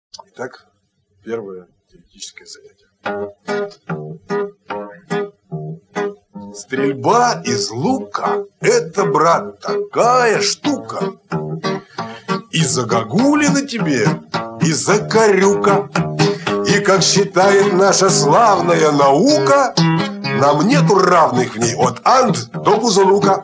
Итак, первое теоретическое занятие. Стрельба из лука – это, брат, такая штука. И загогулина тебе, и закорюка. И, как считает наша славная наука, нам нету равных в ней от Анд до Бузулука.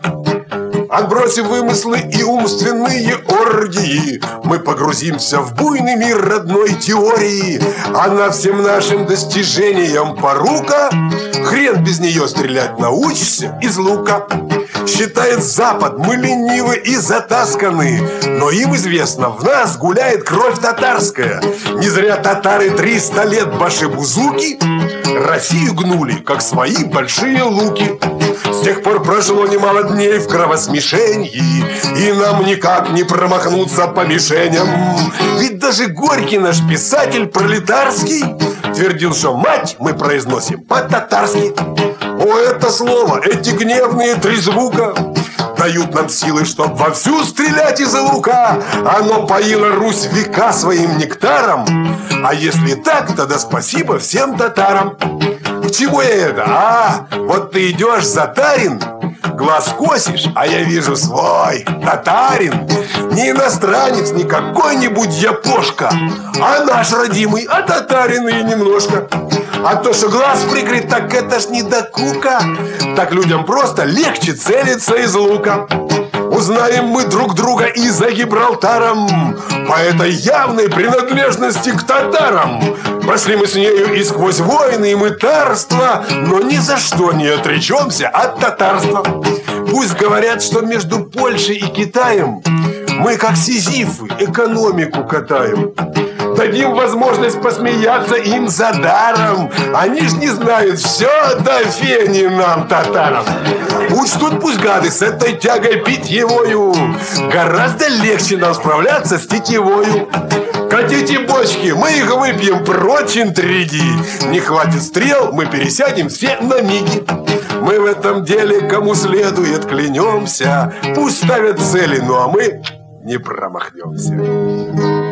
Отбросив вымыслы и умственные оргии, мы погрузимся в буйный мир родной теории. Она всем нашим достижениям порука. Хрен без нее стрелять научишься из лука. Считает Запад, мы ленивы и затасканы, но им известно, в нас гуляет кровь татарская. Не зря татары 300 лет башибузуки Россию гнули, как свои большие луки. С тех пор прошло немало дней в кровосмешении, и нам никак не промахнуться по мишеням. Ведь даже Горький, наш писатель пролетарский, твердил, что мать мы произносим по-татарски. О, это слово, эти гневные три звука дают нам силы, чтоб вовсю стрелять из лука. Оно поило Русь века своим нектаром. А если так, тогда спасибо всем татарам. К чему я это? Вот ты идешь затарин, глаз косишь, а я вижу свой татарин. Не иностранец, не какой-нибудь япошка, а наш родимый, а татарин и немножко. А то, что глаз прикрыт, так это ж не докука. Так людям просто легче целиться из лука. Узнаем мы друг друга и за Гибралтаром по этой явной принадлежности к татарам. Прошли мы с нею и сквозь войны и мытарства, но ни за что не отречемся от татарства. Пусть говорят, что между Польшей и Китаем мы, как сизифы, экономику катаем. Дадим возможность посмеяться им за даром. Они ж не знают все до фени нам, татарам. Учтут пусть гады с этой тягой питьевою. Гораздо легче нам справляться с тетивою. Катите бочки, мы их выпьем прочь интриги. Не хватит стрел, мы пересядем все на миги. Мы в этом деле кому следует клянемся. Пусть ставят цели, ну а мы не промахнемся.